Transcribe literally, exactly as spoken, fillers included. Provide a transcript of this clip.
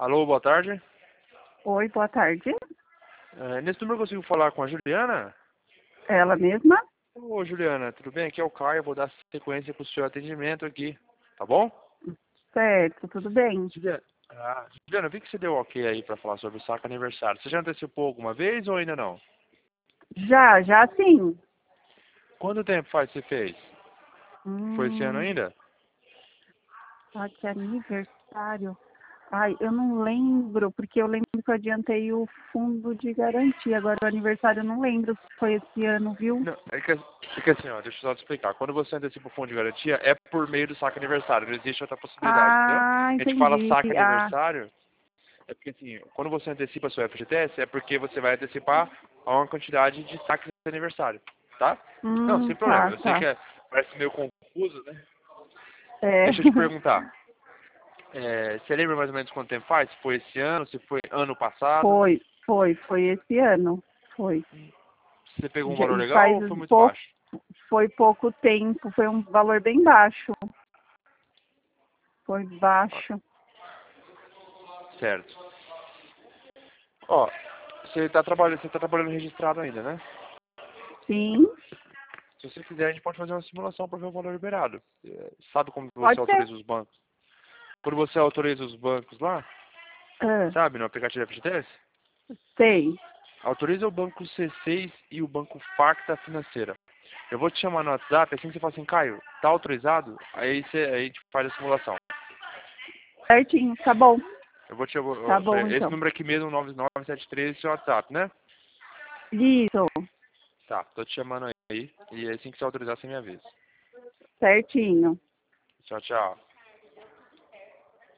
Alô, boa tarde. Oi, boa tarde. É, nesse número eu consigo falar com a Juliana? Ela mesma? Ô, Juliana, tudo bem? Aqui é o Caio, eu vou dar sequência para o seu atendimento aqui, tá bom? Certo, tudo bem. Juliana, ah, Juliana, eu vi que você deu ok aí para falar sobre o saco aniversário. Você já antecipou alguma vez ou ainda não? Já, já sim. Quanto tempo faz que você fez? Foi esse ano Hum, ainda? ah, que aniversário. Ai, eu não lembro, porque eu lembro que eu adiantei o fundo de garantia. Agora o aniversário eu não lembro se foi esse ano, viu? Não, é que, é que assim, ó, deixa eu só te explicar. Quando você antecipa o fundo de garantia, é por meio do saco aniversário, não existe outra possibilidade, entendeu? Ah, A gente fala entendi. saco Ah, aniversário. É porque assim, quando você antecipa seu F G T S, é porque você vai antecipar a uma quantidade de saques de aniversário, tá? Não, hum, sem problema. tá, Eu sei que tá. é, parece meio confuso, né? É. Deixa eu te perguntar. É, você lembra mais ou menos quanto tempo faz? Se foi esse ano, se foi ano passado? Foi, foi, foi esse ano. Foi. Você pegou um Já- valor E legal faz ou foi muito pouco, baixo? foi pouco tempo, foi um valor bem baixo. Foi baixo. Certo. Ó, você tá trabalhando, você tá trabalhando registrado ainda, né? Sim, Se você quiser, a gente pode fazer uma simulação para ver o valor liberado. É, sabe como você pode ser. autoriza os bancos? Quando você autoriza os bancos lá, Ah, sabe, no aplicativo F G T S? sei. Autoriza o banco C seis e o banco Facta Financeira. Eu vou te chamar no WhatsApp, assim que você fala assim, Caio, tá autorizado? Aí, você, aí a gente faz a simulação. Certinho, tá bom. Eu vou te eu Tá vou- bom, esse então. número aqui mesmo, nove nove sete três, é o seu WhatsApp, né? Isso, Tá, tô te chamando aí. E assim que você autorizar, você me avisa. certinho. Tchau, tchau.